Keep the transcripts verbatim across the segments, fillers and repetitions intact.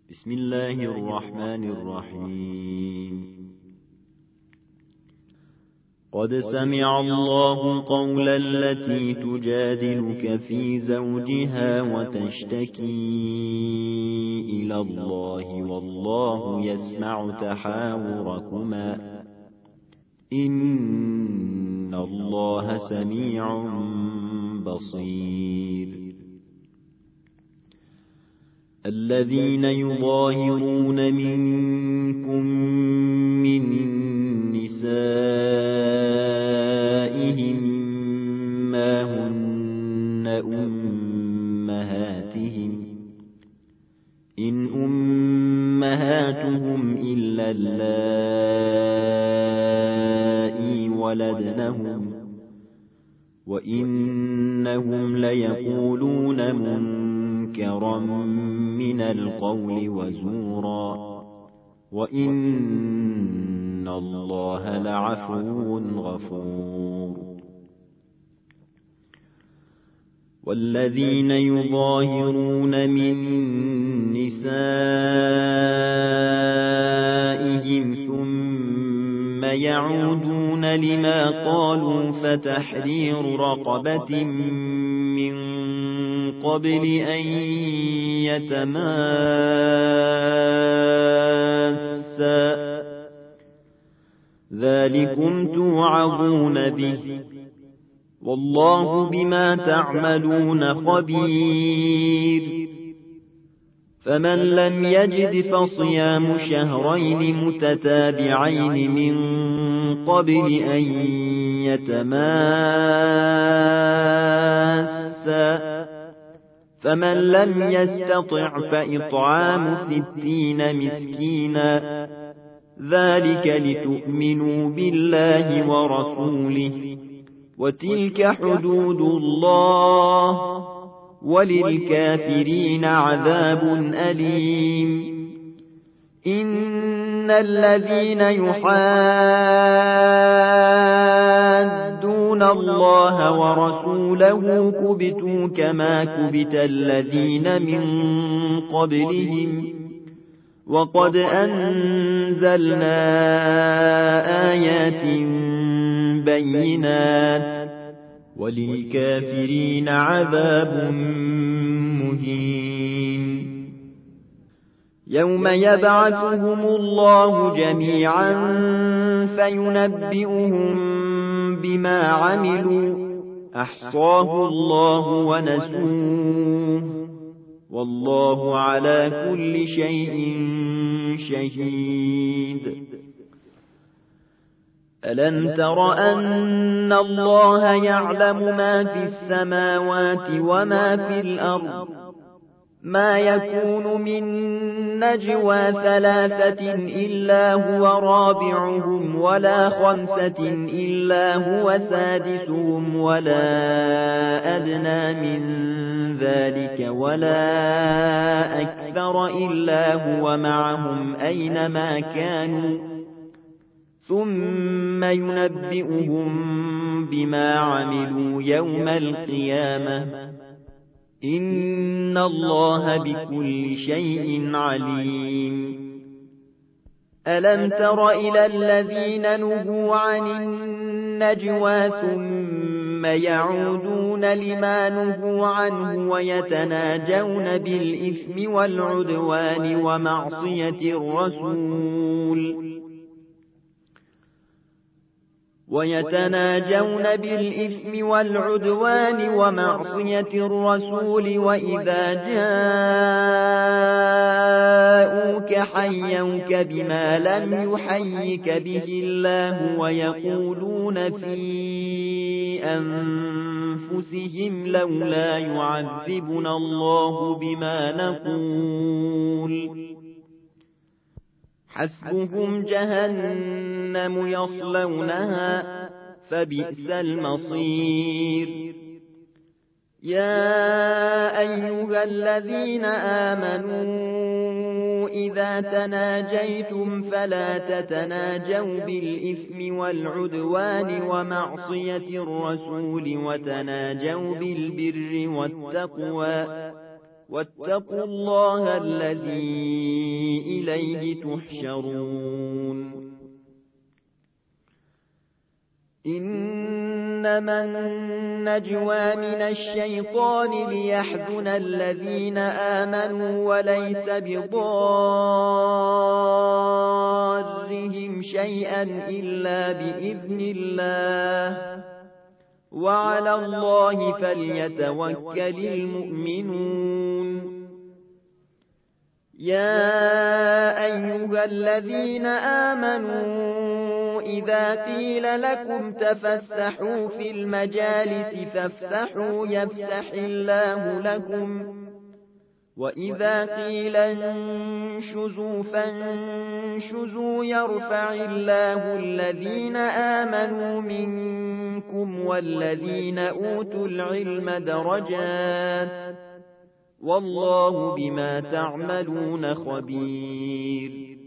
بسم الله الرحمن الرحيم. قد سمع الله قول التي تجادلك في زوجها وتشتكي إلى الله والله يسمع تحاوركما إن الله سميع بصير. الذين يظاهرون منكم من نسائهم ما هن أمهاتهم إن أمهاتهم إلا اللائي ولدنهم وإنهم ليقولون منكرا من القول وزورا وإن الله لعفو غفور. والذين يظاهرون من نسائهم ثم يعودون لما قالوا فتحرير رقبة من قبل أن يتماسا ذلكم توعظون به والله بما تعملون خبير. فمن لم يجد فصيام شهرين متتابعين من قبل أن يتماسا فمن لم يستطع فإطعام ستين مسكينا ذلك لتؤمنوا بالله ورسوله وتلك حدود الله وللكافرين عذاب أليم. إن الذين يحادون الله ورسوله كبتوا كما كبت الذين من قبلهم وقد أنزلنا آيات بينات وللكافرين عذاب مهين. يوم يبعثهم الله جميعا فينبئهم بما عملوا أحصاه الله ونسوه والله على كل شيء شهيد. ألم تر أن الله يعلم ما في السماوات وما في الأرض ما يكون من نجوى ثلاثة إلا هو رابعهم ولا خمسة إلا هو سادسهم ولا أدنى من ذلك ولا أكثر إلا هو معهم أينما كانوا ثم ينبئهم بما عملوا يوم القيامة إن الله بكل شيء عليم. ألم تر إلى الذين نهوا عن النجوى ثم يعودون لما نهوا عنه ويتناجون بالإثم والعدوان ومعصية الرسول ويتناجون بالإثم والعدوان ومعصية الرسول وإذا جاءوك حيوك بما لم يحيك به الله ويقولون في أنفسهم لولا يعذبنا الله بما نقول حسبهم جهنم يصلونها فبئس المصير. يا أيها الذين آمنوا إذا تناجيتم فلا تتناجوا بالإثم والعدوان ومعصية الرسول وتناجوا بالبر والتقوى واتقوا الله الذي إليه تحشرون إنما النجوى من الشيطان ليحزن الذين آمنوا وليس بضارهم شيئا إلا بإذن الله وعلى الله فليتوكل المؤمنون يا أيها الذين آمنوا إذا قيل لكم تفسحوا في المجالس فافسحوا يفسح الله لكم وإذا قيل انشزوا فانشزوا يرفع الله الذين آمنوا منكم والذين أوتوا العلم درجات والله بما تعملون خبير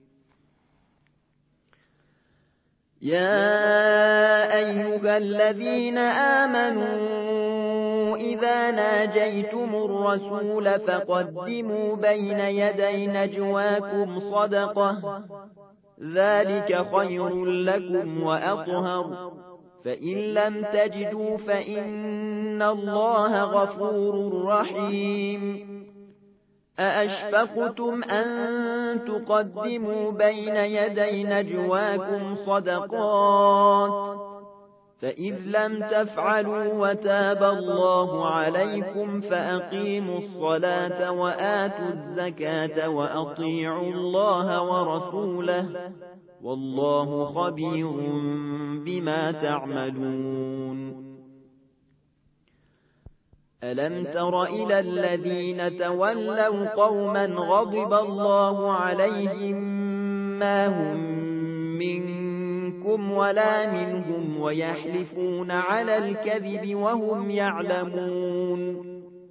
يا أيها الذين آمنوا إذا ناجيتم الرسول فقدموا بين يدي نجواكم صدقة ذلك خير لكم وأطهر فإن لم تجدوا فإن الله غفور رحيم أأشفقتم أن تقدموا بين يدي نجواكم صدقات فإذ لم تفعلوا وتاب الله عليكم فأقيموا الصلاة وآتوا الزكاة وأطيعوا الله ورسوله والله خبير بما تعملون ألم تر إلى الذين تولوا قوما غضب الله عليهم ما هم منكم ولا منهم ويحلفون على الكذب وهم يعلمون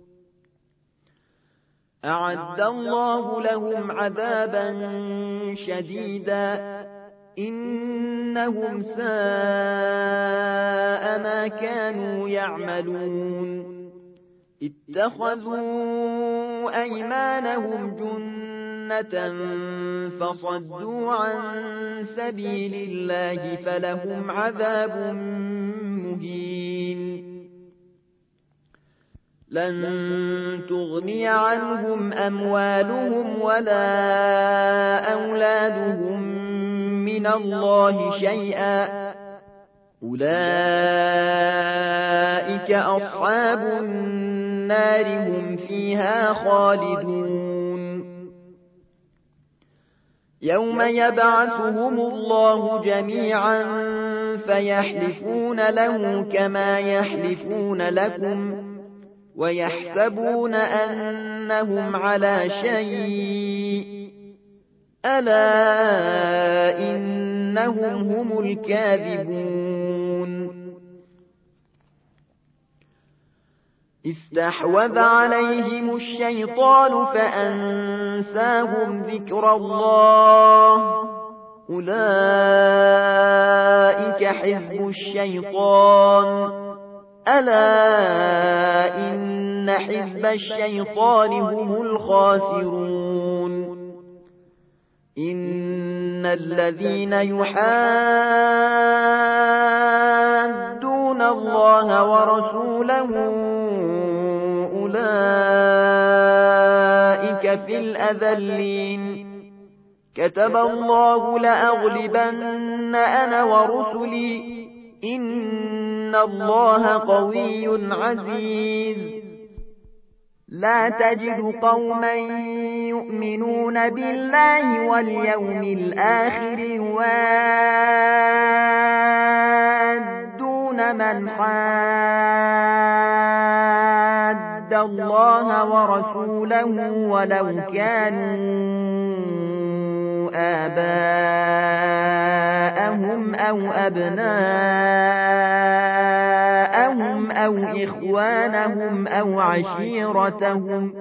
أعد الله لهم عذابا شديدا إنهم ساء ما كانوا يعملون اتخذوا أيمانهم جنة فصدوا عن سبيل الله فلهم عذاب مهين لن تغني عنهم أموالهم ولا أولادهم من الله شيئا أولئك أصحاب النار هم فيها خالدون يوم يبعثهم الله جميعا فيحلفون له كما يحلفون لكم ويحسبون أنهم على شيء ألا إنهم هم الكاذبون استحوذ عليهم الشيطان فأنساهم ذكر الله أولئك حزب الشيطان ألا إن حزب الشيطان هم الخاسرون إن الذين يحادون الله ورسوله أولئك في الأذلين كتب الله لأغلبن أنا ورسلي إن الله قوي عزيز لا تجد قوما يؤمنون بالله واليوم الآخر يوادون من حاد الله ورسوله ولو كانوا آباءهم أو أبناءهم أو إخوانهم أو عشيرتهم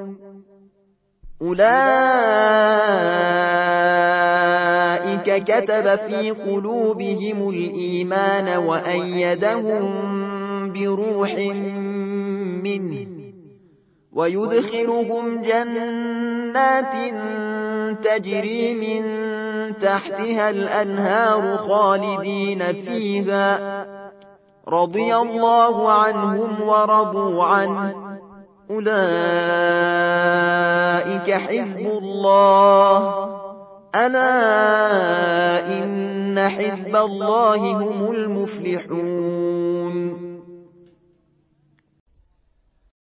أولئك كتب في قلوبهم الإيمان وأيدهم بروح منه ويدخلهم جنات تجري من تحتها الأنهار خالدين فيها رضي الله عنهم ورضوا عنه أولئك حزب الله ألا إن حزب الله هم المفلحون